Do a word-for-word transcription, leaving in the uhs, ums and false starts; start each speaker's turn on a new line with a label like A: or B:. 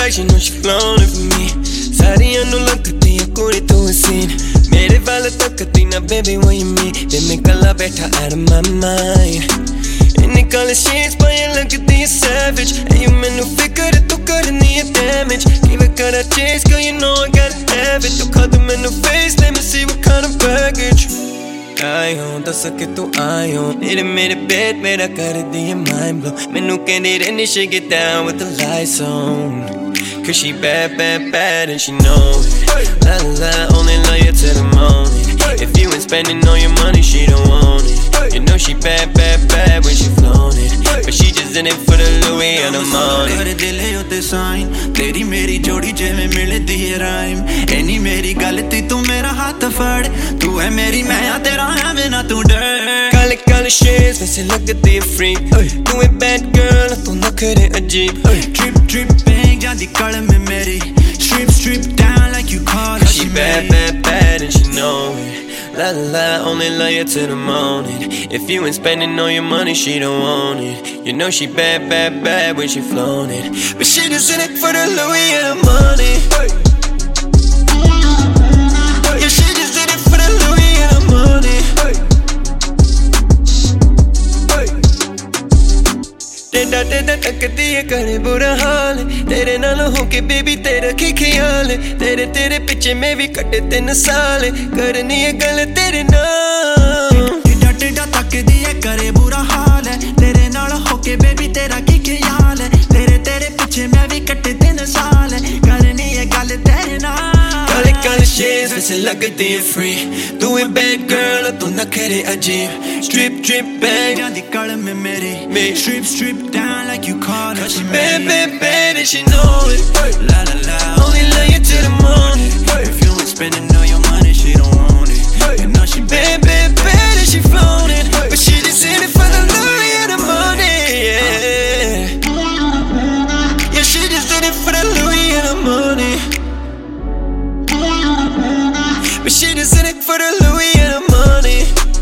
A: like she know she flown it for me. Saariyan nu langdi hai kudi tu scene. Mere wal takdi na baby when you meet. Then me kala baitha out of my mind. Inne kala shades payan lagdi hai savage. And you menu fikr tu karni hai damage. Give it gotta chase girl you know I gotta have it. Tu khad menu face let me see what kind of baggage. आयो दस के तू आयो मेरे मेरे bed मेरा कर दिए mind blow. मैनू कहंदी रहनी she get down with the lights on. Cause she bad, bad, bad and she know it. La la la, only love you till the morning. If you ain't spending all your money, she don't want it. You know she bad, bad, bad when she flown it. But she just in it for the Louis and the money.
B: कर दिले उते sign तेरी मेरी जोड़ी जिवें मिलदी है rhyme. Anne मेरी गलती तू मेरा हाथ फड़. तू है मेरी मैं आ तेरा है बिना तू डर.
A: काले काले shades वैसे लगती है freak. तू है bad girl तू नखरे अजीब.
B: Trip trip bang जादी कल में मेरी. Strip strip down like you call her.
A: She bad, bad, bad and she know it. La la la, only love you till the morning. If you ain't spending all your money, she don't want it. You know she bad, bad, bad when she flown it. But she just in it for the Louis and the money. Yeah, she just in it for the Louis and the money. तेरा तेरा तकती है करे बुरा हाल. तेरे नाल होके baby तेरा की ख्याल. तेरे तेरे पीछे में भी कटे तीन साल. करनी है गल तेरे नाल.
B: टेढ़ा टेढ़ा तकती है करे बुरा हाल. तेरे नाल होके बेबी तेरा की ख्याल. तेरे तेरे पीछे में भी कटे तीन साल. करनी है गल तेरे नाल.
A: काले काले shades वैसे लगती है free. तू है bad girl तू नखरे अजीब. Strip strip bang
B: जादी कल में मेरी. Strip strip down like you call her.
A: She bad bad bad and she know it.
B: La la la,
A: only love you till the morning.
B: If you ain't spending all your money, she don't want it. You know she
A: bad bad bad and she flown it. But she just in it for the Louis and the money. Yeah, yeah, she just in it for the Louis and the money. But she just in it for the Louis and the money.